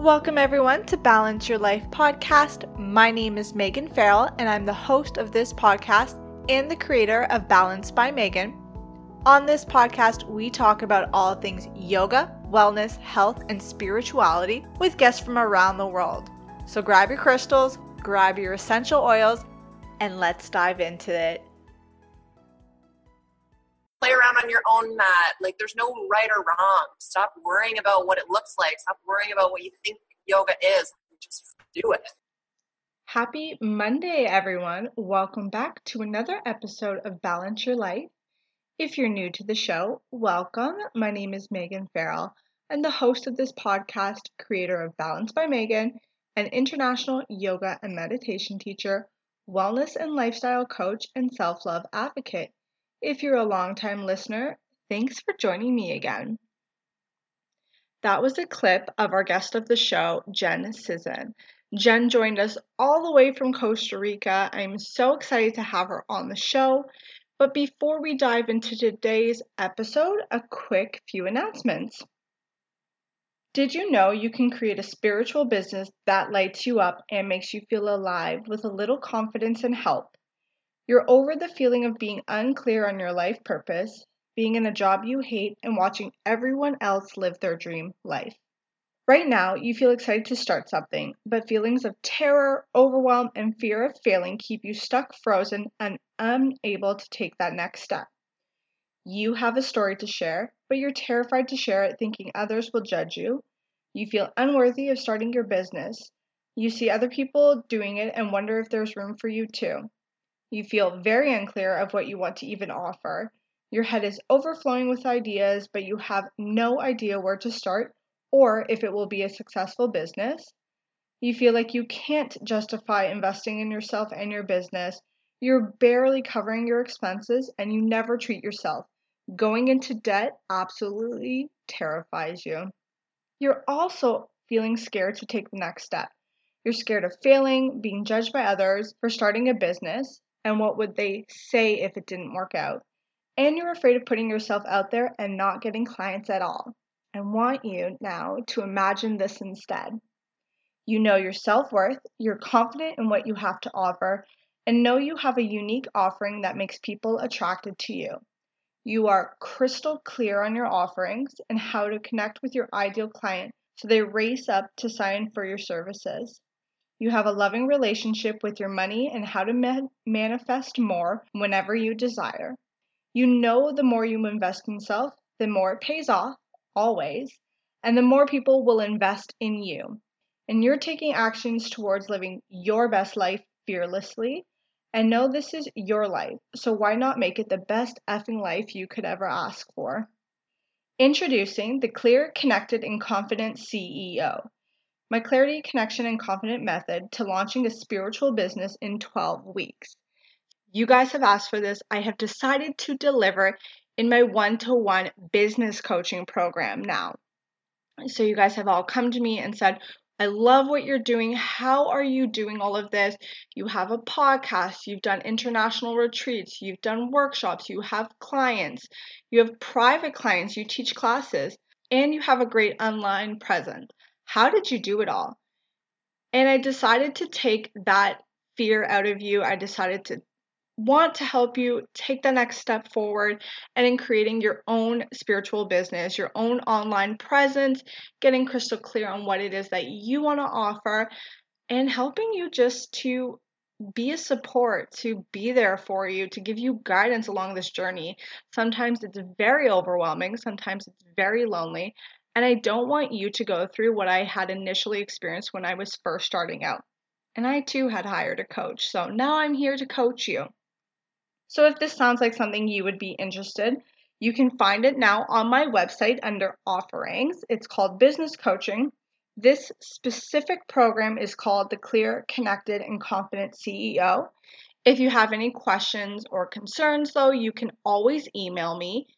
Welcome everyone to Balance Your Life podcast. My name is Megan Farrell and I'm the host of this podcast and the creator of Balance by Megan. On this podcast, we talk about all things yoga, wellness, health, and spirituality with guests from around the world. So grab your crystals, grab your essential oils, and let's dive into it. Play around on your own mat. Like, there's no right or wrong. Stop worrying about what it looks like. Stop worrying about what you think yoga is. Just do it. Happy Monday, everyone. Welcome back to another episode of Balance Your Life. If you're new to the show, welcome. My name is Megan Farrell. I'm the host of this podcast, creator of Balance by Megan, an international yoga and meditation teacher, wellness and lifestyle coach, and self-love advocate. If you're a longtime listener, thanks for joining me again. That was a clip of our guest of the show, Jen Sisson. Jen joined us all the way from Costa Rica. I'm so excited to have her on the show. But before we dive into today's episode, a quick few announcements. Did you know you can create a spiritual business that lights you up and makes you feel alive with a little confidence and help? You're over the feeling of being unclear on your life purpose, being in a job you hate, and watching everyone else live their dream life. Right now, you feel excited to start something, but feelings of terror, overwhelm, and fear of failing keep you stuck, frozen, and unable to take that next step. You have a story to share, but you're terrified to share it, thinking others will judge you. You feel unworthy of starting your business. You see other people doing it and wonder if there's room for you too. You feel very unclear of what you want to even offer. Your head is overflowing with ideas, but you have no idea where to start or if it will be a successful business. You feel like you can't justify investing in yourself and your business. You're barely covering your expenses and you never treat yourself. Going into debt absolutely terrifies you. You're also feeling scared to take the next step. You're scared of failing, being judged by others for starting a business, and what would they say if it didn't work out? And you're afraid of putting yourself out there and not getting clients at all. I want you now to imagine this instead. You know your self-worth, you're confident in what you have to offer, and know you have a unique offering that makes people attracted to you. You are crystal clear on your offerings and how to connect with your ideal client so they race up to sign for your services. You have a loving relationship with your money and how to manifest more whenever you desire. You know the more you invest in self, the more it pays off, always, and the more people will invest in you. And you're taking actions towards living your best life fearlessly. And know this is your life, so why not make it the best effing life you could ever ask for? Introducing the Clear, Connected, and Confident CEO. My clarity, connection, and confident method to launching a spiritual business in 12 weeks. You guys have asked for this. I have decided to deliver in my one-to-one business coaching program now. So you guys have all come to me and said, I love what you're doing. How are you doing all of this? You have a podcast, you've done international retreats, you've done workshops, you have clients, you have private clients, you teach classes, and you have a great online presence. How did you do it all? And I decided to take that fear out of you. I decided to want to help you take the next step forward and in creating your own spiritual business, your own online presence, getting crystal clear on what it is that you want to offer, and helping you just to be a support, to be there for you, to give you guidance along this journey. Sometimes it's very overwhelming, sometimes it's very lonely. And I don't want you to go through what I had initially experienced when I was first starting out. And I too had hired a coach. So now I'm here to coach you. So if this sounds like something you would be interested, you can find it now on my website under offerings. It's called Business Coaching. This specific program is called the Clear, Connected, and Confident CEO. If you have any questions or concerns, though, you can always email me,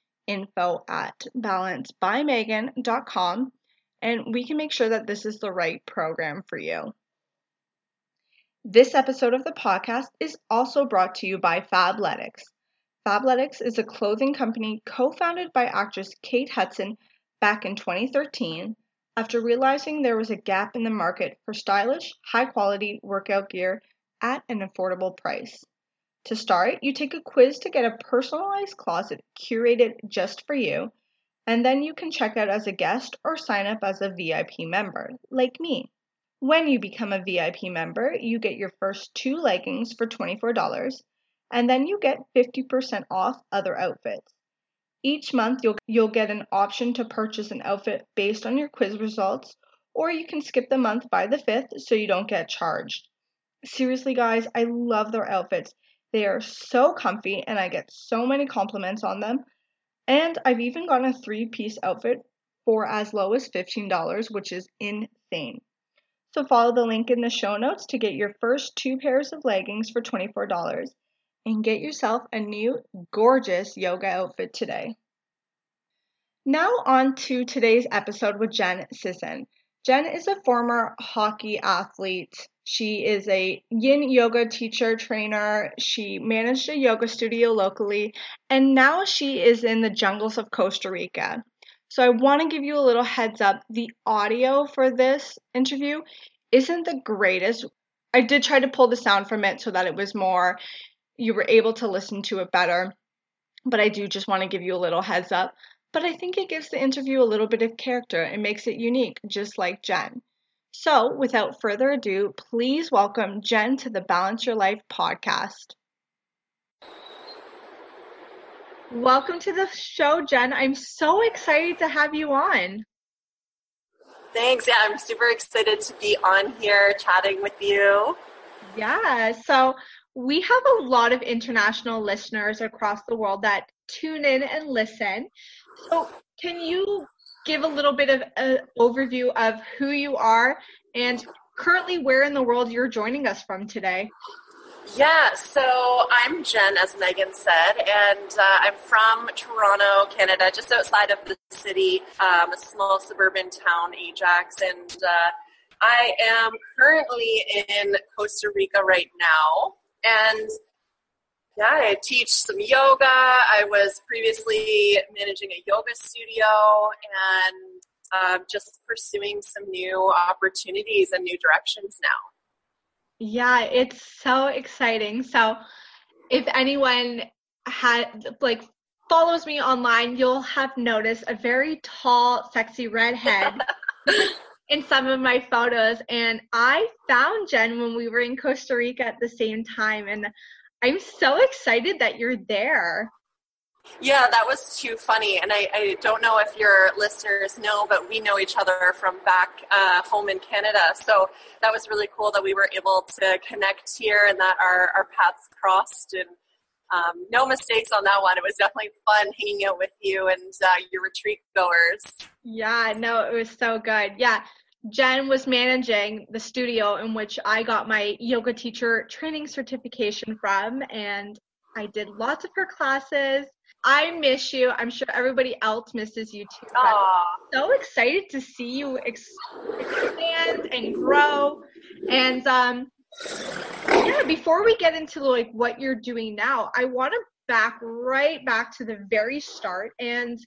info@balancebymegan.com, and we can make sure that this is the right program for you. This episode of the podcast is also brought to you by Fabletics. Fabletics is a clothing company co-founded by actress Kate Hudson back in 2013, after realizing there was a gap in the market for stylish, high-quality workout gear at an affordable price. To start, you take a quiz to get a personalized closet curated just for you, and then you can check out as a guest or sign up as a VIP member, like me. When you become a VIP member, you get your first 2 leggings for $24, and then you get 50% off other outfits. Each month, you'll get an option to purchase an outfit based on your quiz results, or you can skip the month by the 5th so you don't get charged. Seriously, guys, I love their outfits. They are so comfy, and I get so many compliments on them. And I've even gotten a 3-piece outfit for as low as $15, which is insane. So follow the link in the show notes to get your first 2 pairs of leggings for $24 and get yourself a new gorgeous yoga outfit today. Now on to today's episode with Jen Sisson. Jen is a former hockey athlete. She is a yin yoga teacher, trainer. She managed a yoga studio locally, and now she is in the jungles of Costa Rica. So I want to give you a little heads up. The audio for this interview isn't the greatest. I did try to pull the sound from it so that it was more, you were able to listen to it better, but I do just want to give you a little heads up. But I think it gives the interview a little bit of character and makes it unique, just like Jen. So, without further ado, please welcome Jen to the Balance Your Life podcast. Welcome to the show, Jen. I'm so excited to have you on. Thanks. Yeah, I'm super excited to be on here chatting with you. Yeah, so we have a lot of international listeners across the world that tune in and listen. So can you give a little bit of an overview of who you are and currently where in the world you're joining us from today? Yeah, so I'm Jen, as Megan said, and I'm from Toronto, Canada, just outside of the city, a small suburban town, Ajax, and I am currently in Costa Rica right now, and yeah, I teach some yoga. I was previously managing a yoga studio and just pursuing some new opportunities and new directions now. Yeah, it's so exciting. So if anyone follows me online, you'll have noticed a very tall, sexy redhead in some of my photos. And I found Jen when we were in Costa Rica at the same time. And I'm so excited that you're there. Yeah, that was too funny. And I don't know if your listeners know, but we know each other from back home in Canada. So that was really cool that we were able to connect here and that our paths crossed. And no mistakes on that one. It was definitely fun hanging out with you and your retreat goers. Yeah, no, it was so good. Yeah. Jen was managing the studio in which I got my yoga teacher training certification from, and I did lots of her classes. I miss you. I'm sure everybody else misses you too. But I'm so excited to see you expand and grow. And yeah, before we get into what you're doing now, I want to right back to the very start and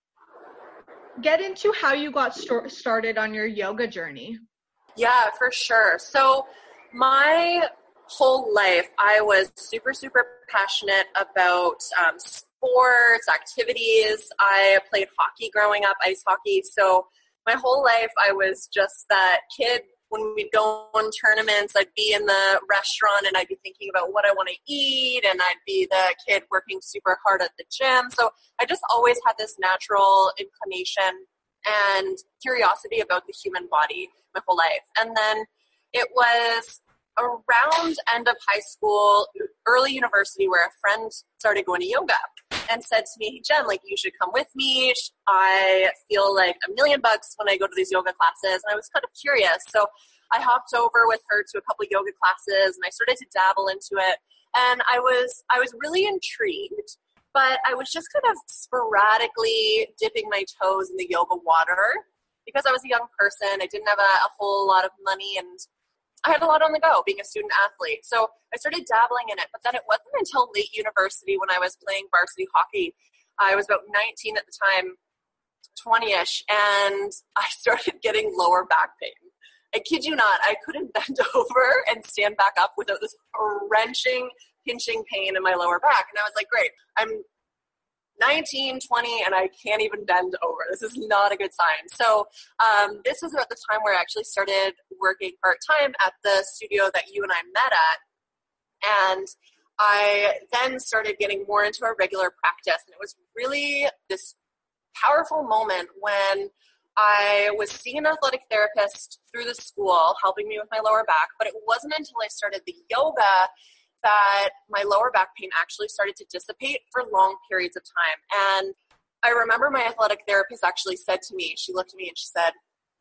get into how you got started on your yoga journey. Yeah, for sure. So my whole life, I was super, super passionate about sports, activities. I played hockey growing up, ice hockey. So my whole life, I was just that kid. When we'd go on tournaments, I'd be in the restaurant and I'd be thinking about what I want to eat, and I'd be the kid working super hard at the gym. So I just always had this natural inclination and curiosity about the human body my whole life. And then it was around end of high school, early university, where a friend started going to yoga and said to me, "Hey, Jen, you should come with me. I feel like $1,000,000 when I go to these yoga classes." And I was kind of curious. So I hopped over with her to a couple of yoga classes and I started to dabble into it. And I was really intrigued, but I was just kind of sporadically dipping my toes in the yoga water because I was a young person. I didn't have a whole lot of money and I had a lot on the go being a student athlete. So I started dabbling in it, but then it wasn't until late university when I was playing varsity hockey. I was about 19 at the time. 20-ish, and I started getting lower back pain. I kid you not, I couldn't bend over and stand back up without this wrenching, pinching pain in my lower back. And I was like, great, I'm 19, 20, and I can't even bend over. This is not a good sign. So this was about the time where I actually started working part-time at the studio that you and I met at. And I then started getting more into a regular practice. And it was really this powerful moment when I was seeing an athletic therapist through the school helping me with my lower back, but it wasn't until I started the yoga that my lower back pain actually started to dissipate for long periods of time. And I remember my athletic therapist actually said to me, she looked at me and she said,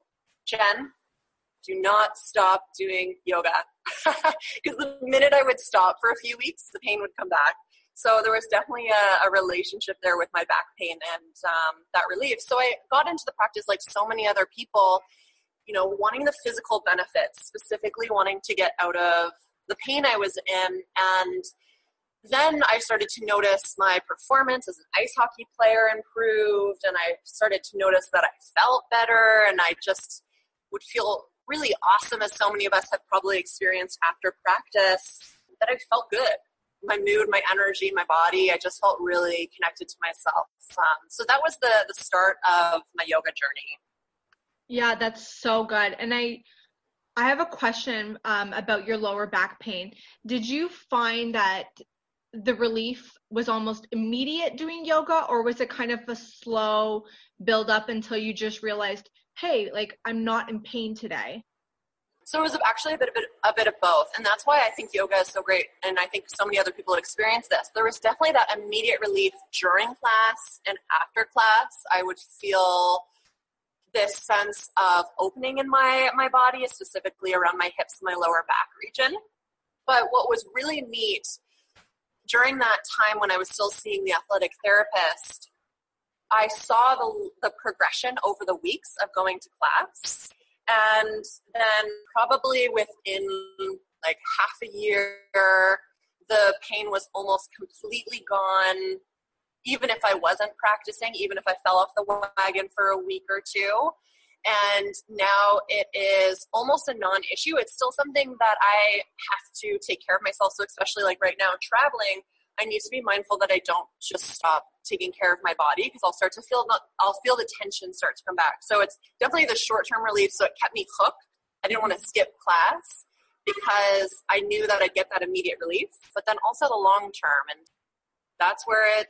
Jen, do not stop doing yoga. Because the minute I would stop for a few weeks, the pain would come back. So there was definitely a relationship there with my back pain and that relief. So I got into the practice like so many other people, wanting the physical benefits, specifically wanting to get out of the pain I was in. And then I started to notice my performance as an ice hockey player improved, and I started to notice that I felt better, and I just would feel really awesome, as so many of us have probably experienced after practice, that I felt good. My mood, my energy, my body, I just felt really connected to myself. So that was the start of my yoga journey. Yeah, that's so good. And I have a question about your lower back pain. Did you find that the relief was almost immediate doing yoga, or was it kind of a slow build up until you just realized, hey, like I'm not in pain today? So it was actually a bit of both, and that's why I think yoga is so great, and I think so many other people experience this. There was definitely that immediate relief during class and after class. I would feel this sense of opening in my body, specifically around my hips and my lower back region. But what was really neat during that time when I was still seeing the athletic therapist, I saw the progression over the weeks of going to class. And then probably within like half a year, the pain was almost completely gone. Even if I wasn't practicing, even if I fell off the wagon for a week or two. And now it is almost a non-issue. It's still something that I have to take care of myself. So especially like right now traveling, I need to be mindful that I don't just stop taking care of my body, because I'll feel the tension start to come back. So it's definitely the short-term relief. So it kept me hooked. I didn't want to skip class because I knew that I'd get that immediate relief, but then also the long-term. And that's where it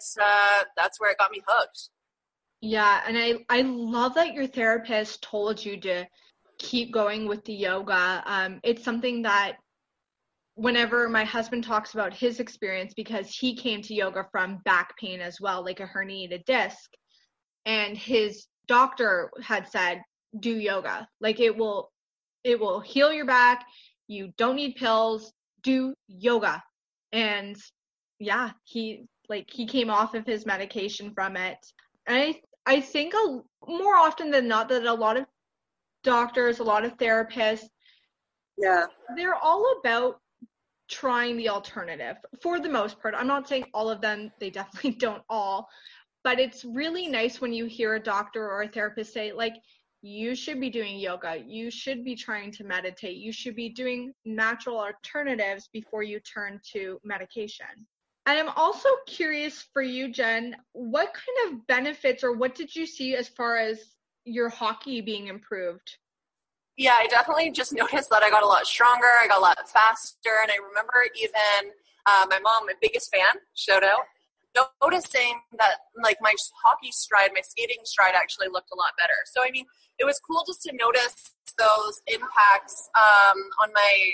got me hooked. Yeah, and I love that your therapist told you to keep going with the yoga. It's something that whenever my husband talks about his experience, because he came to yoga from back pain as well, like a herniated disc, and his doctor had said, do yoga. Like it will heal your back. You don't need pills. Do yoga. And yeah, he came off of his medication from it. And I think more often than not that a lot of doctors, a lot of therapists, yeah, they're all about trying the alternative for the most part. I'm not saying all of them, they definitely don't all, but it's really nice when you hear a doctor or a therapist say, like, you should be doing yoga, you should be trying to meditate, you should be doing natural alternatives before you turn to medication. And I'm also curious for you, Jen, what kind of benefits or what did you see as far as your hockey being improved? Yeah, I definitely just noticed that I got a lot stronger, I got a lot faster, and I remember even my mom, my biggest fan, shout out, noticing that like my hockey stride, my skating stride actually looked a lot better. So I mean, it was cool just to notice those impacts on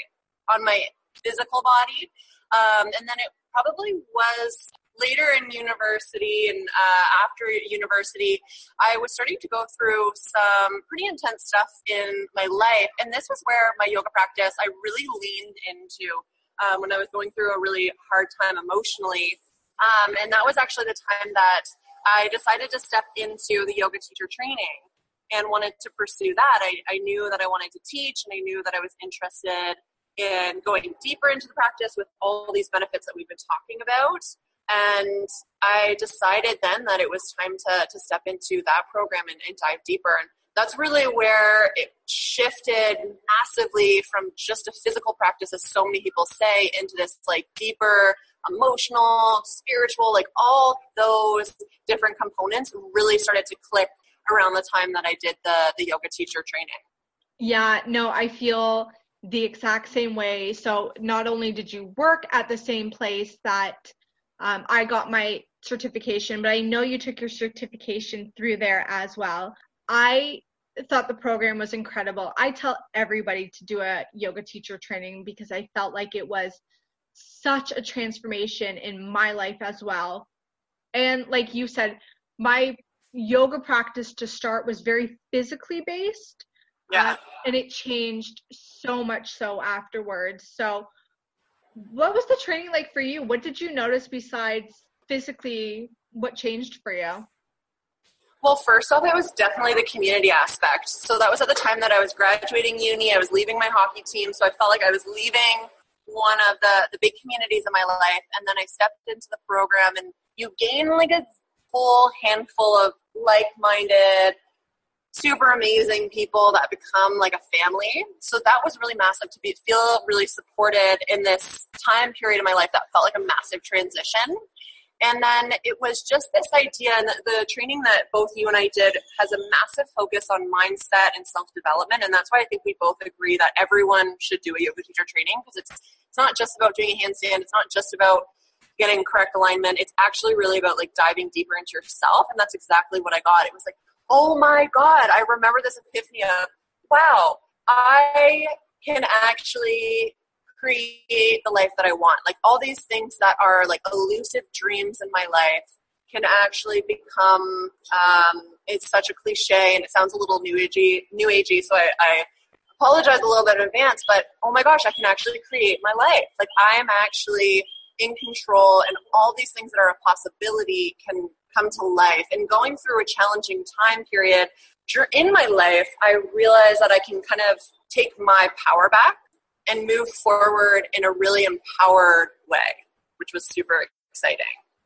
my physical body, and then it probably was later in university and after university, I was starting to go through some pretty intense stuff in my life. And this was where my yoga practice, I really leaned into when I was going through a really hard time emotionally. And that was actually the time that I decided to step into the yoga teacher training and wanted to pursue that. I knew that I wanted to teach, and I knew that I was interested in going deeper into the practice with all these benefits that we've been talking about. And I decided then that it was time to step into that program and dive deeper. And that's really where it shifted massively from just a physical practice, as so many people say, into this like deeper emotional, spiritual, like all those different components really started to click around the time that I did the yoga teacher training. Yeah, no, I feel the exact same way. So not only did you work at the same place that I got my certification, but I know you took your certification through there as well. I thought the program was incredible. I tell everybody to do a yoga teacher training because I felt like it was such a transformation in my life as well. And like you said, my yoga practice to start was very physically based. Yeah. And it changed so much so afterwards. So what was the training like for you? What did you notice besides physically? What changed for you? Well, first off, it was definitely the community aspect. So that was at the time that I was graduating uni. I was leaving my hockey team. So I felt like I was leaving one of the big communities in my life. And then I stepped into the program, and you gain like a whole handful of like-minded, super amazing people that become like a family. So that was really massive to feel really supported in this time period of my life that felt like a massive transition. And then it was just this idea, and the training that both you and I did has a massive focus on mindset and self-development. And that's why I think we both agree that everyone should do a yoga teacher training, because it's not just about doing a handstand. It's not just about getting correct alignment. It's actually really about like diving deeper into yourself. And that's exactly what I got. It was like, oh my God, I remember this epiphany of, wow, I can actually create the life that I want. Like all these things that are like elusive dreams in my life can actually become, it's such a cliche and it sounds a little new agey. So I apologize a little bit in advance, but oh my gosh, I can actually create my life. Like I am actually in control, and all these things that are a possibility can come to life. And going through a challenging time period in my life, I realized that I can kind of take my power back and move forward in a really empowered way, which was super exciting.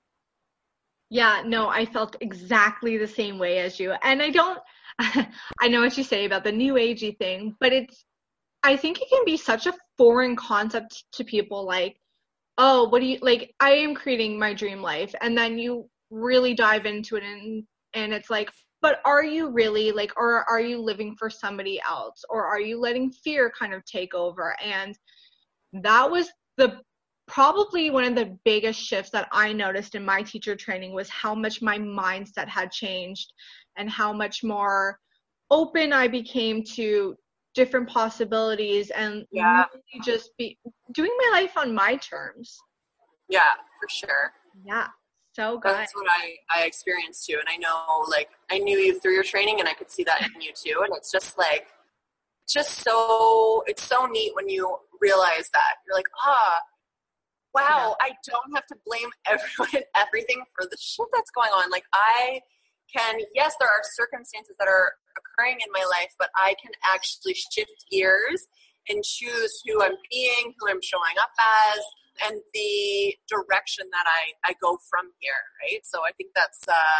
Yeah, no, I felt exactly the same way as you. And I know what you say about the new agey thing, but I think it can be such a foreign concept to people, like, oh, what do you, like, I am creating my dream life. And then you really dive into it and it's like, but are you really, like, or are you living for somebody else, or are you letting fear kind of take over? And that was probably one of the biggest shifts that I noticed in my teacher training, was how much my mindset had changed and how much more open I became to different possibilities and really just be doing my life on my terms. Yeah, for sure. Yeah. So good. That's what I experienced too. And I know, like, I knew you through your training, and I could see that in you too. And it's just like, it's so neat when you realize that. You're like, wow, yeah. I don't have to blame everyone and everything for the shit that's going on. Like yes, there are circumstances that are occurring in my life, but I can actually shift gears and choose who I'm being, who I'm showing up as, and the direction that I go from here, right? So I think that's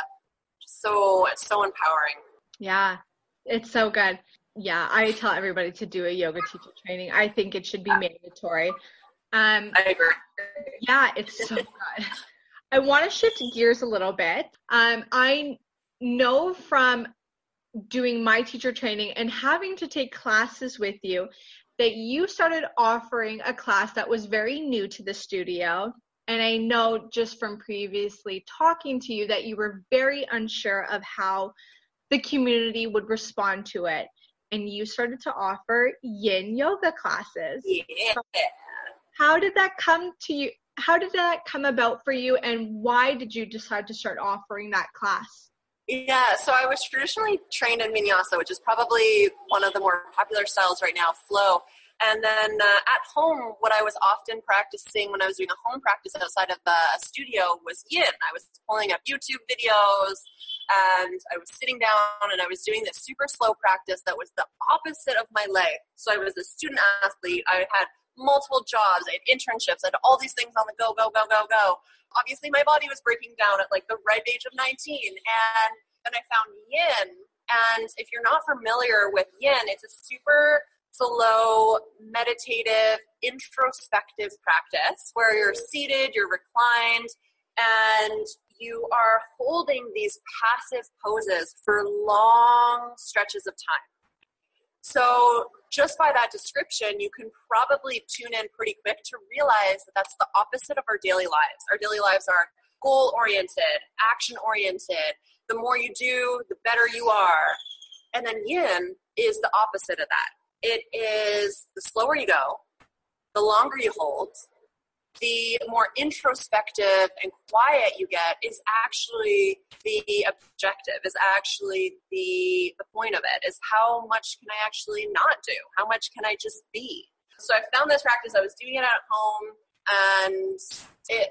so empowering. Yeah, it's so good. Yeah, I tell everybody to do a yoga teacher training. I think it should be mandatory. I agree. Yeah, it's so good. I want to shift gears a little bit. I know from doing my teacher training and having to take classes with you that you started offering a class that was very new to the studio. And I know just from previously talking to you that you were very unsure of how the community would respond to it. And you started to offer yin yoga classes. Yeah. So how did that come to you? How did that come about for you? And why did you decide to start offering that class? Yeah, so I was traditionally trained in vinyasa, which is probably one of the more popular styles right now, flow. And then at home, what I was often practicing when I was doing a home practice outside of the studio was yin. I was pulling up YouTube videos, and I was sitting down, and I was doing this super slow practice that was the opposite of my life. So I was a student athlete. I had multiple jobs, I had internships, I had all these things on the go, go, go, go, go. Obviously, my body was breaking down at like the ripe age of 19. And then I found yin. And if you're not familiar with yin, it's a super slow, meditative, introspective practice where you're seated, you're reclined, and you are holding these passive poses for long stretches of time. So just by that description, you can probably tune in pretty quick to realize that that's the opposite of our daily lives. Our daily lives are goal-oriented, action-oriented. The more you do, the better you are. And then yin is the opposite of that. It is the slower you go, the longer you hold, the more introspective and quiet you get is actually the objective, is actually the point of it, is how much can I actually not do? How much can I just be? So I found this practice, I was doing it at home, and it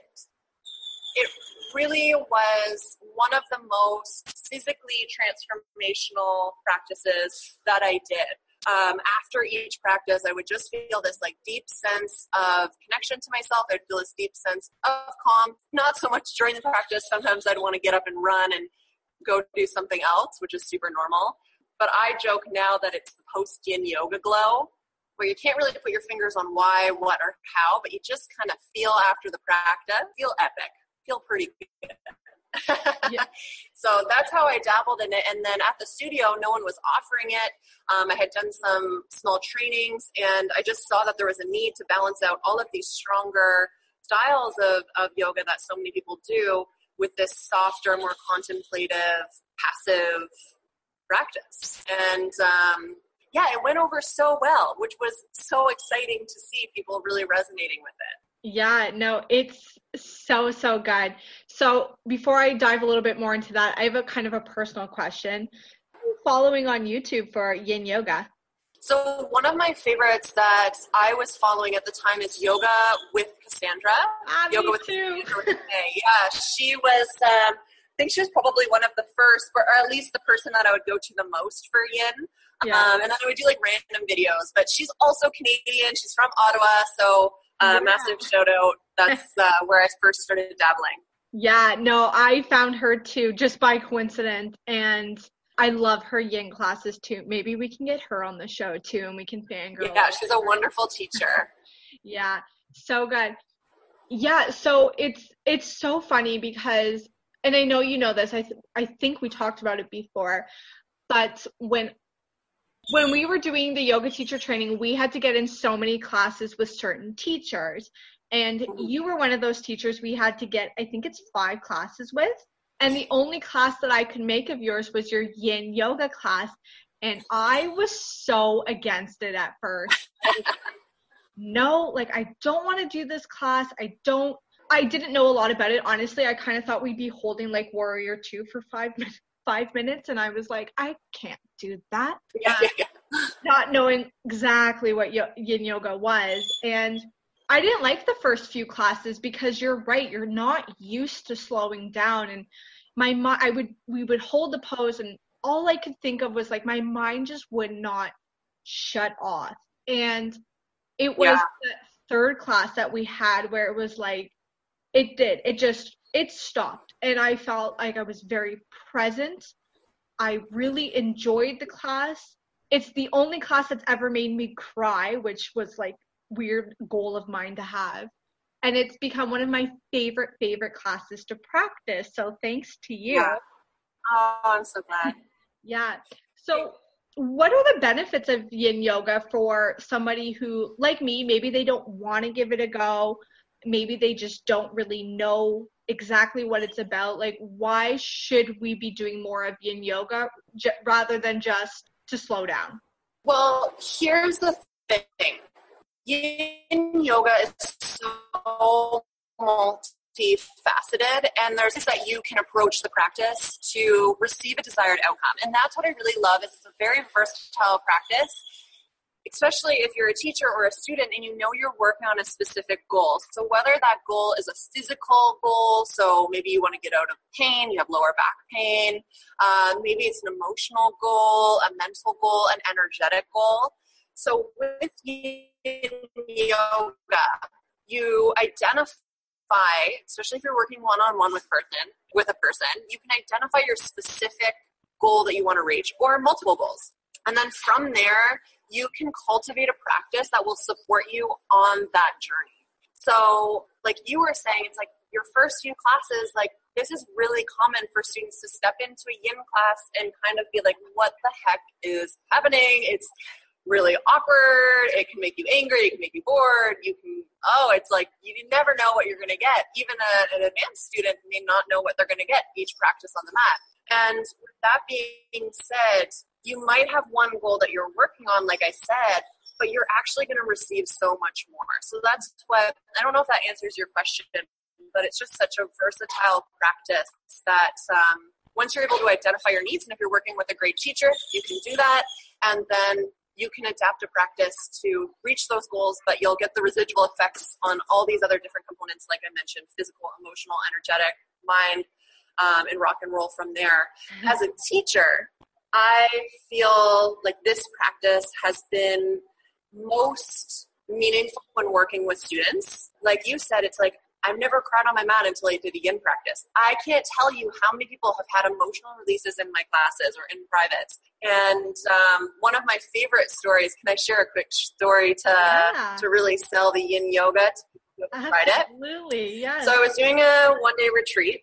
really was one of the most physically transformational practices that I did. After each practice, I would just feel this like deep sense of connection to myself. I'd feel this deep sense of calm. Not so much during the practice. Sometimes I'd want to get up and run and go do something else, which is super normal. But I joke now that it's the post-yin yoga glow, where you can't really put your fingers on why, what, or how, but you just kind of feel after the practice, feel epic, feel pretty good. Yeah. So that's how I dabbled in it. And then at the studio, no one was offering it. I had done some small trainings, and I just saw that there was a need to balance out all of these stronger styles of yoga that so many people do with this softer, more contemplative, passive practice. And it went over so well, which was so exciting to see people really resonating with it. Yeah, no, it's so good. So before I dive a little bit more into that, I have a kind of a personal question. Following on YouTube for yin yoga? So one of my favorites that I was following at the time is Yoga with Cassandra. Yoga with Cassandra. Yeah, she was, I think she was probably one of the first, or at least the person that I would go to the most for yin. Yeah. And then I would do like random videos, but she's also Canadian. She's from Ottawa. So massive shout out. That's where I first started dabbling. Yeah, no, I found her too, just by coincidence. And I love her yin classes too. Maybe we can get her on the show too, and we can fangirl. Yeah, she's a wonderful teacher. Yeah, so good. Yeah, so it's so funny because, and I know you know this, I think we talked about it before, but when we were doing the yoga teacher training, we had to get in so many classes with certain teachers. And you were one of those teachers we had to get, I think it's 5 classes with. And the only class that I could make of yours was your yin yoga class. And I was so against it at first. No, like, I don't want to do this class. I didn't know a lot about it. Honestly, I kind of thought we'd be holding like Warrior 2 for 5 minutes. And I was like, I can't do that. Yeah. Not knowing exactly what yin yoga was. And I didn't like the first few classes because you're right. You're not used to slowing down. And we would hold the pose, and all I could think of was like my mind just would not shut off. And it was that third class that we had where it was like, it stopped. And I felt like I was very present. I really enjoyed the class. It's the only class that's ever made me cry, which was like weird goal of mine to have. And it's become one of my favorite classes to practice. So thanks to you. Yeah. Oh, I'm so glad. Yeah. So what are the benefits of yin yoga for somebody who, like me, maybe they don't want to give it a go. Maybe they just don't really know exactly what it's about. Like, why should we be doing more of yin yoga rather than just to slow down? Well, here's the thing. Yin yoga is so multifaceted, and there's things that you can approach the practice to receive a desired outcome. And that's what I really love. Is it's a very versatile practice, especially if you're a teacher or a student and you know you're working on a specific goal. So whether that goal is a physical goal, so maybe you want to get out of pain, you have lower back pain, maybe it's an emotional goal, a mental goal, an energetic goal. So with yin yoga, you identify, especially if you're working one-on-one with a person, you can identify your specific goal that you want to reach or multiple goals. And then from there, you can cultivate a practice that will support you on that journey. So like you were saying, it's like your first few classes, like this is really common for students to step into a yin class and kind of be like, what the heck is happening? It's really awkward. It can make you angry. It can make you bored. It's like you never know what you're going to get. Even an advanced student may not know what they're going to get each practice on the mat. And with that being said, you might have one goal that you're working on, like I said, but you're actually going to receive so much more. So that's what, I don't know if that answers your question, but it's just such a versatile practice that once you're able to identify your needs, and if you're working with a great teacher, you can do that. And then you can adapt a practice to reach those goals, but you'll get the residual effects on all these other different components, like I mentioned, physical, emotional, energetic, mind, and rock and roll from there. As a teacher, I feel like this practice has been most meaningful when working with students. Like you said, it's like, I've never cried on my mat until I did a yin practice. I can't tell you how many people have had emotional releases in my classes or in privates. And one of my favorite stories, can I share a quick story to really sell the yin yoga? Tried it? Absolutely, yes. So I was doing a one-day retreat,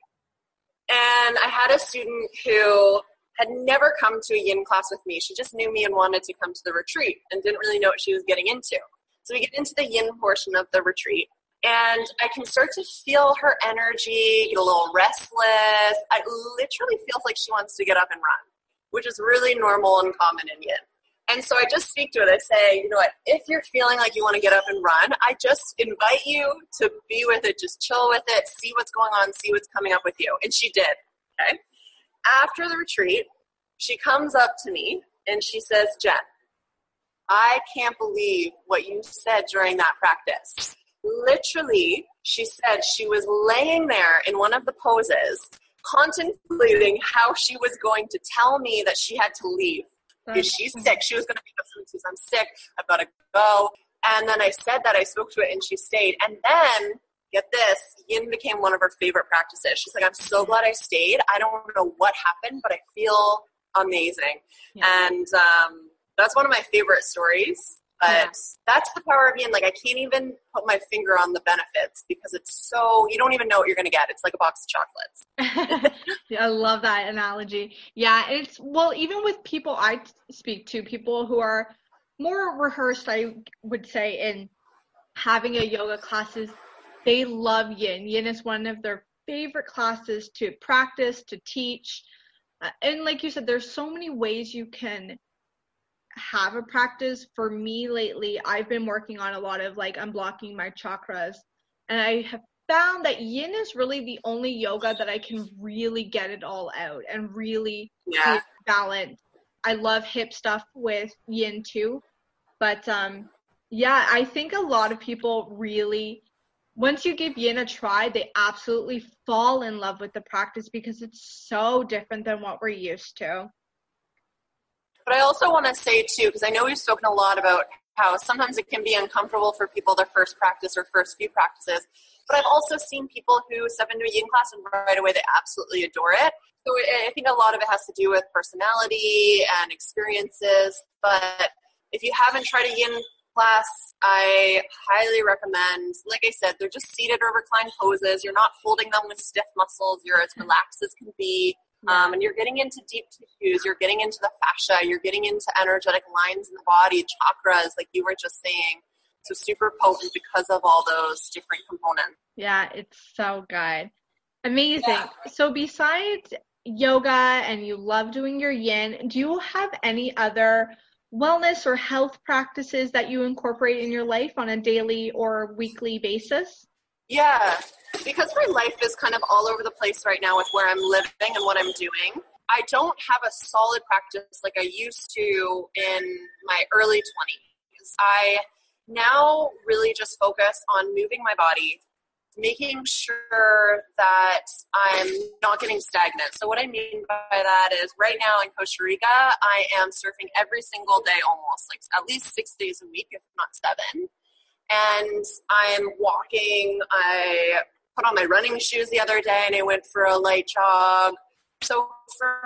and I had a student who had never come to a yin class with me. She just knew me and wanted to come to the retreat and didn't really know what she was getting into. So we get into the yin portion of the retreat, and I can start to feel her energy, get a little restless. It literally feels like she wants to get up and run, which is really normal and common in yin. And so I just speak to it. I say, you know what, if you're feeling like you want to get up and run, I just invite you to be with it, just chill with it, see what's going on, see what's coming up with you. And she did, okay? After the retreat, she comes up to me and she says, Jen, I can't believe what you said during that practice. Literally, she said she was laying there in one of the poses, contemplating how she was going to tell me that she had to leave. Because she's sick. She was going to be upset. I'm sick. I've got to go. And then I said that. I spoke to it and she stayed. And then, get this, yin became one of her favorite practices. She's like, I'm so glad I stayed. I don't know what happened, but I feel amazing. Yeah. And that's one of my favorite stories. But that's the power of yin. Like, I can't even put my finger on the benefits because it's so, you don't even know what you're going to get. It's like a box of chocolates. Yeah, I love that analogy. Yeah, it's, well, even with people I speak to, people who are more rehearsed, I would say, in having a yoga classes, they love yin. Yin is one of their favorite classes to practice, to teach. And like you said, there's so many ways you can have a practice. For me lately, I've been working on a lot of like unblocking my chakras, and I have found that yin is really the only yoga that I can really get it all out and really balance. I love hip stuff with yin too, but I think a lot of people really, once you give yin a try, they absolutely fall in love with the practice because it's so different than what we're used to. But I also want to say, too, because I know we've spoken a lot about how sometimes it can be uncomfortable for people their first practice or first few practices. But I've also seen people who step into a yin class and right away they absolutely adore it. So I think a lot of it has to do with personality and experiences. But if you haven't tried a yin class, I highly recommend, like I said, they're just seated or reclined poses. You're not holding them with stiff muscles. You're as relaxed as can be. And you're getting into deep tissues, you're getting into the fascia, you're getting into energetic lines in the body, chakras, like you were just saying. So super potent because of all those different components. Yeah, it's so good. Amazing. Yeah. So besides yoga and you love doing your yin, do you have any other wellness or health practices that you incorporate in your life on a daily or weekly basis? Yeah, because my life is kind of all over the place right now with where I'm living and what I'm doing. I don't have a solid practice like I used to in my early 20s. I now really just focus on moving my body, making sure that I'm not getting stagnant. So what I mean by that is right now in Costa Rica, I am surfing every single day almost, like at least 6 days a week, if not 7. And I'm walking. I put on my running shoes the other day and I went for a light jog. So for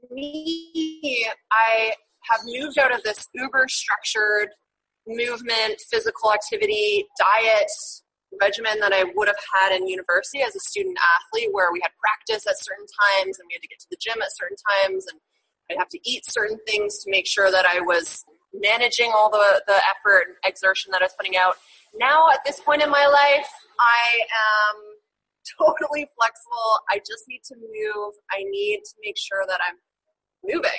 me, I have moved out of this uber structured movement, physical activity, diet regimen that I would have had in university as a student athlete, where we had practice at certain times and we had to get to the gym at certain times and I'd have to eat certain things to make sure that I was managing all the effort and exertion that I was putting out. Now at this point in my life, I am totally flexible. I just need to move. I need to make sure that I'm moving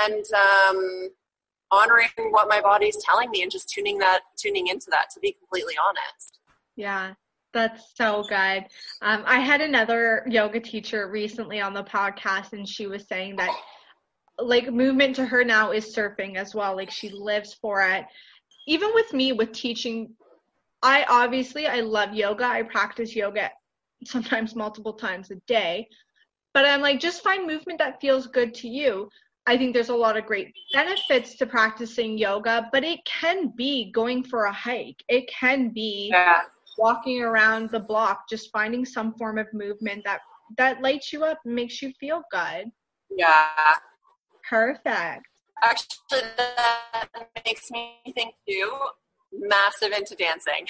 and honoring what my body's telling me and just tuning into that, to be completely honest. Yeah, that's so good. I had another yoga teacher recently on the podcast, and she was saying that like movement to her now is surfing as well. Like she lives for it. Even with me, with teaching, I love yoga. I practice yoga sometimes multiple times a day, but I'm like, just find movement that feels good to you. I think there's a lot of great benefits to practicing yoga, but it can be going for a hike. It can be walking around the block, just finding some form of movement that lights you up and makes you feel good. Yeah. Perfect. Actually, that makes me think too, massive into dancing.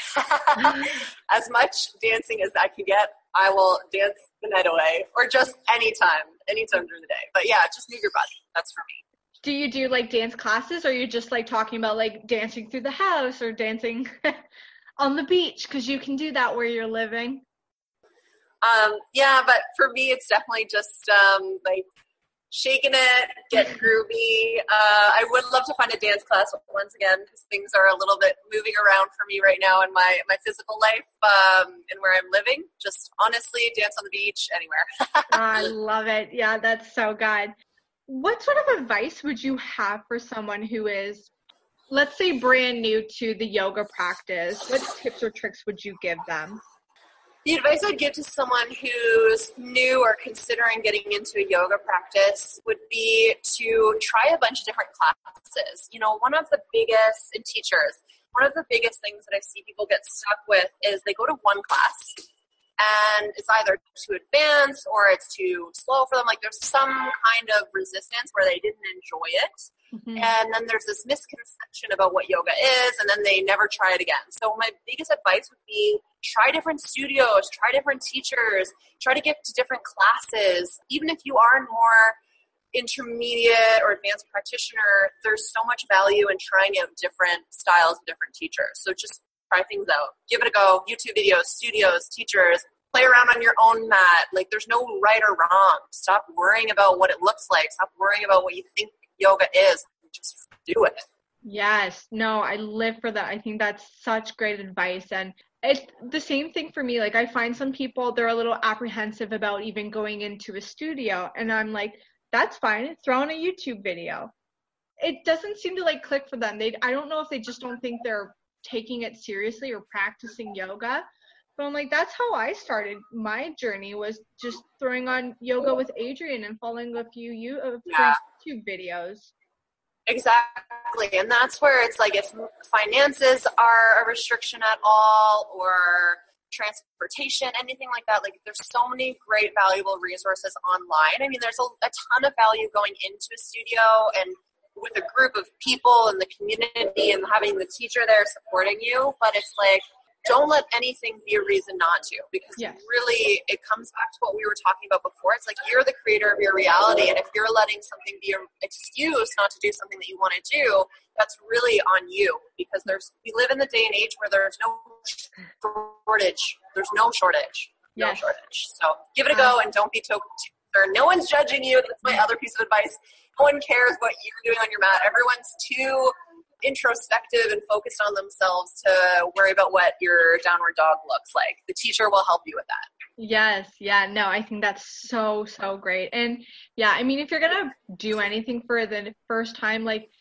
As much dancing as I can get, I will dance the night away, or just anytime during the day. But yeah, just move your body. That's for me. Do you do like dance classes, or are you just like talking about like dancing through the house or dancing on the beach? Because you can do that where you're living. Yeah, but for me, it's definitely just like shaking it, getting groovy. I would love to find a dance class once again, because things are a little bit moving around for me right now in my physical life and where I'm living. Just honestly, dance on the beach, anywhere. I love it. Yeah, that's so good. What sort of advice would you have for someone who is, let's say, brand new to the yoga practice? What tips or tricks would you give them? The advice I'd give to someone who's new or considering getting into a yoga practice would be to try a bunch of different classes. You know, one of the biggest things that I see people get stuck with is they go to one class and it's either too advanced or it's too slow for them. Like there's some kind of resistance where they didn't enjoy it. Mm-hmm. And then there's this misconception about what yoga is, and then they never try it again. So my biggest advice would be try different studios, try different teachers, try to get to different classes. Even if you are more intermediate or advanced practitioner, there's so much value in trying out different styles and different teachers. So just try things out. Give it a go. YouTube videos, studios, teachers. Play around on your own mat. Like there's no right or wrong. Stop worrying about what it looks like. Stop worrying about what you think yoga is. Just do it. Yes. No, I live for that. I think that's such great advice. And it's the same thing for me. Like I find some people, they're a little apprehensive about even going into a studio. And I'm like, that's fine. Throw in a YouTube video. It doesn't seem to like click for them. I don't know if they just don't think they're taking it seriously or practicing yoga. But I'm like, that's how I started. My journey was just throwing on Yoga with Adriene and following a few YouTube videos. Exactly. And that's where it's like, if finances are a restriction at all, or transportation, anything like that, like there's so many great valuable resources online. I mean, there's a ton of value going into a studio and with a group of people in the community and having the teacher there supporting you. But it's like, don't let anything be a reason not to, because really it comes back to what we were talking about before. It's like you're the creator of your reality, and if you're letting something be an excuse not to do something that you want to do, that's really on you, because we live in the day and age where there's no shortage. So give it a go and don't be too concerned. No one's judging you. That's my other piece of advice. No one cares what you're doing on your mat. Everyone's too introspective and focused on themselves to worry about what your downward dog looks like. The teacher will help you with that. Yes. Yeah. No, I think that's so, so great. And yeah, I mean, if you're going to do anything for the first time, like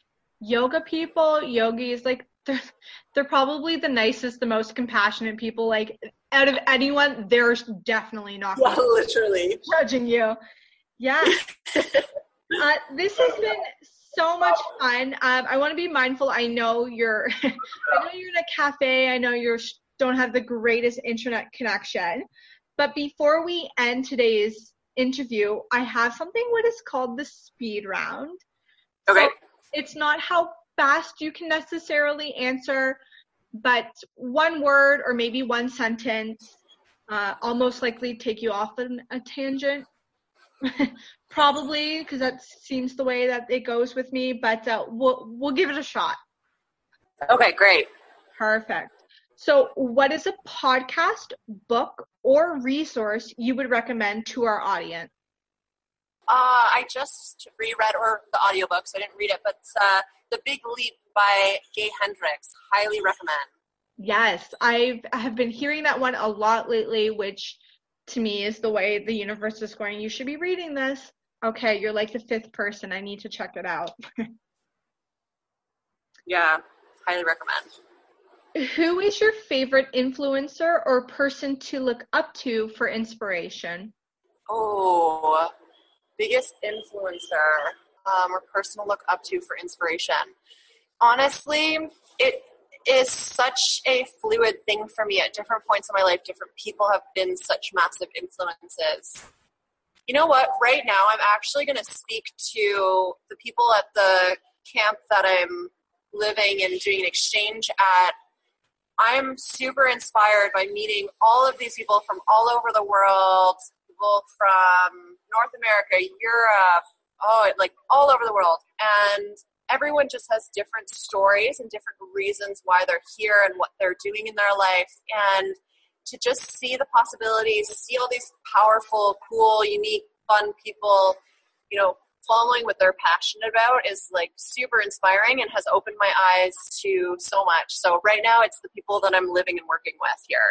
yogis, like they're probably the nicest, the most compassionate people. Like out of anyone, there's definitely not Yeah, literally. judging you. Yeah. This has been so much fun. I want to be mindful. I know you're in a cafe. I know you don't have the greatest internet connection. But before we end today's interview, I have something what is called the speed round. Okay. So it's not how fast you can necessarily answer, but one word or maybe one sentence, almost likely take you off on a tangent. Probably, because that seems the way that it goes with me, but we'll give it a shot. Okay, great. Perfect. So what is a podcast, book, or resource you would recommend to our audience? I just reread, or the audiobook, so I didn't read it, but The Big Leap by Gay Hendricks. Highly recommend. Yes, I have been hearing that one a lot lately, which to me is the way the universe is going. You should be reading this. Okay, you're like the fifth person. I need to check it out. Yeah, highly recommend. Who is your favorite influencer or person to look up to for inspiration? Oh, biggest influencer or person to look up to for inspiration. Honestly, it is such a fluid thing for me. At different points in my life, different people have been such massive influences. You know what? Right now, I'm actually going to speak to the people at the camp that I'm living and doing an exchange at. I'm super inspired by meeting all of these people from all over the world, people from North America, Europe, like all over the world. And everyone just has different stories and different reasons why they're here and what they're doing in their life. And to just see the possibilities, see all these powerful, cool, unique, fun people, following what they're passionate about is like super inspiring and has opened my eyes to so much. So right now it's the people that I'm living and working with here.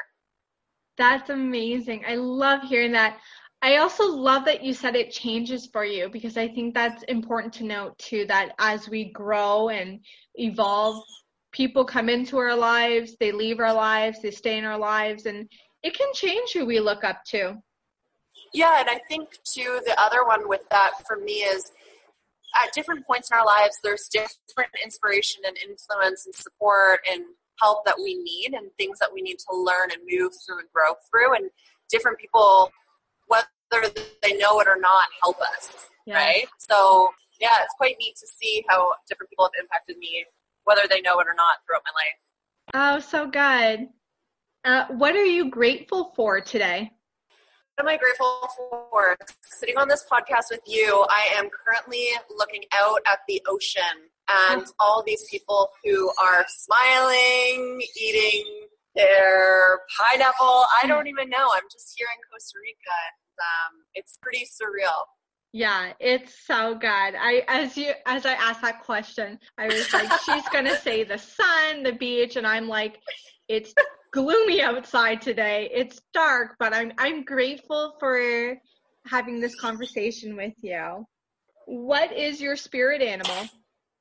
That's amazing. I love hearing that. I also love that you said it changes for you, because I think that's important to note too, that as we grow and evolve, people come into our lives, they leave our lives, they stay in our lives, and it can change who we look up to. Yeah, and I think too, the other one with that for me is at different points in our lives, there's different inspiration and influence and support and help that we need and things that we need to learn and move through and grow through. And different people, whether they know it or not, help us, right? So, yeah, it's quite neat to see how different people have impacted me, whether they know it or not, throughout my Oh, life. so good. What are you grateful for today? What am I grateful for? Sitting on this podcast with you, I am currently looking out at the ocean and all these people who are smiling, eating their pineapple. I don't even know. I'm just here in Costa Rica. And, it's pretty surreal. Yeah, it's so good. As I asked that question, I was like, she's gonna say the sun, the beach, and I'm like, it's gloomy outside today. It's dark, but I'm grateful for having this conversation with you. What is your spirit animal?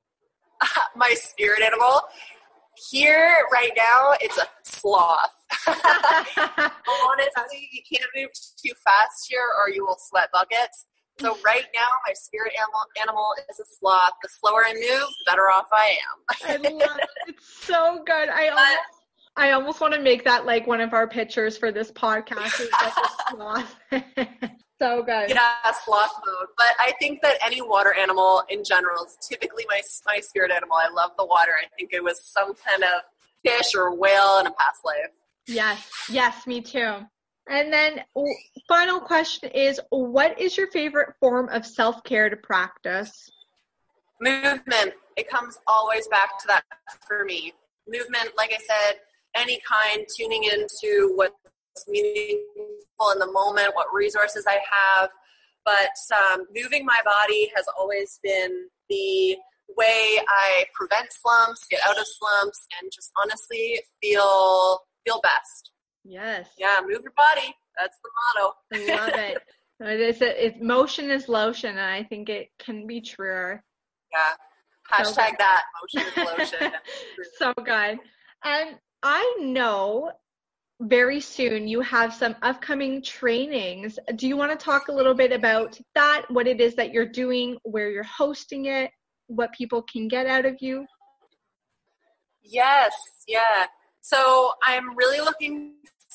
My spirit animal? Here, right now, it's a sloth. Honestly, you can't move too fast here or you will sweat buckets. So right now, my spirit animal is a sloth. The slower I move, the better off I am. I love it. It's so good. I almost want to make that like one of our pictures for this podcast. Is like a sloth. So good. Yeah, sloth mode. But I think that any water animal in general is typically my spirit animal. I love the water. I think it was some kind of fish or whale in a past life. Yes, me too. And then final question is, what is your favorite form of self-care to practice? Movement. It comes always back to that for me. Movement, like I said, any kind, tuning into what's meaningful in the moment, what resources I have. But moving my body has always been the way I prevent slumps, get out of slumps, and just honestly feel best. Yes. Yeah, move your body. That's the motto. I love it. It's motion is lotion, and I think it can be truer. Yeah. Hashtag that. Motion is lotion. So good. And I know very soon you have some upcoming trainings. Do you want to talk a little bit about that, what it is that you're doing, where you're hosting it, what people can get out of you? Yes, yeah. So I'm really looking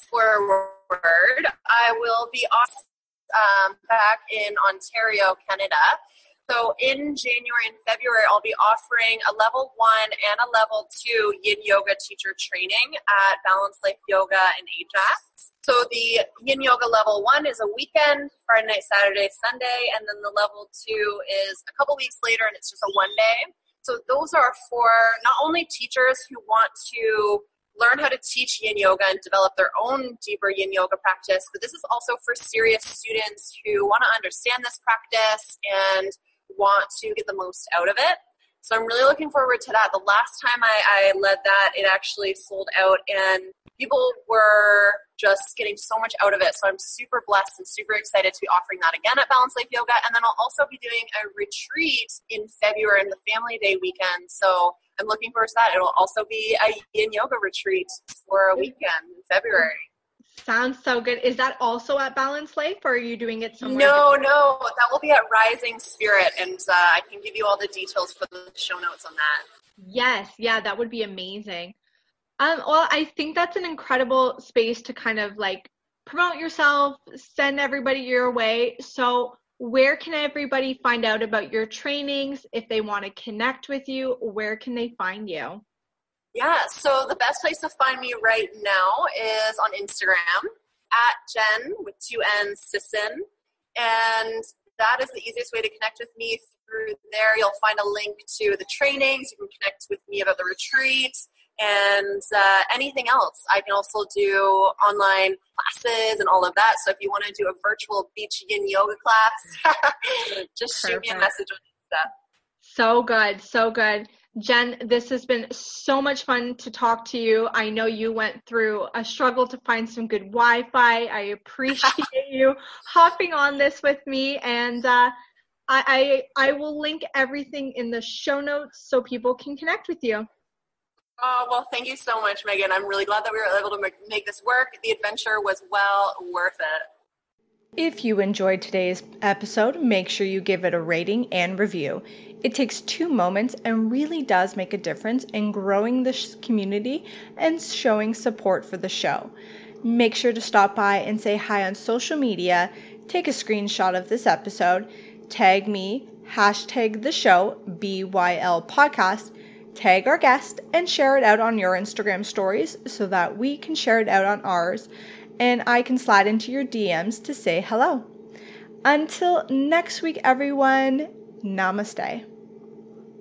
forward. I will be off back in Ontario, Canada. So in January and February, I'll be offering a level 1 and a level 2 yin yoga teacher training at Balanced Life Yoga in Ajax. So the yin yoga level 1 is a weekend, Friday night, Saturday, Sunday, and then the level 2 is a couple weeks later, and it's just a one day. So those are for not only teachers who want to learn how to teach yin yoga and develop their own deeper yin yoga practice, but this is also for serious students who want to understand this practice and want to get the most out of it. So I'm really looking forward to that. The last time I led that, it actually sold out and people were just getting so much out of it. So I'm super blessed and super excited to be offering that again at Balanced Life Yoga. And then I'll also be doing a retreat in February in the Family Day weekend. So I'm looking forward to that. It'll also be a yin yoga retreat for a weekend in February. Sounds so good. Is that also at Balanced Life, or are you doing it somewhere No, different? no, that will be at Rising Spirit, and I can give you all the details for the show notes on that. Yes, yeah, that would be amazing. Well, I think that's an incredible space to kind of like promote yourself, send everybody your way. So, where can everybody find out about your trainings? If they want to connect with you, where can they find you? Yeah, so the best place to find me right now is on Instagram at Jen with 2 N's Sisson. And that is the easiest way to connect with me. Through there, you'll find a link to the trainings. You can connect with me about the retreat and anything else. I can also do online classes and all of that. So if you want to do a virtual beach yin yoga class, just shoot me a message on Insta. So good, so good. Jen, this has been so much fun to talk to you. I know you went through a struggle to find some good Wi-Fi. I appreciate you hopping on this with me, and I will link everything in the show notes so people can connect with you. Oh, well, thank you so much, Megan. I'm really glad that we were able to make this work. The adventure was well worth it. If you enjoyed today's episode, make sure you give it a rating and review. It takes 2 moments and really does make a difference in growing the community and showing support for the show. Make sure to stop by and say hi on social media, take a screenshot of this episode, tag me, hashtag the show, BYL Podcast, tag our guest, and share it out on your Instagram stories so that we can share it out on ours and I can slide into your DMs to say hello. Until next week, everyone, namaste.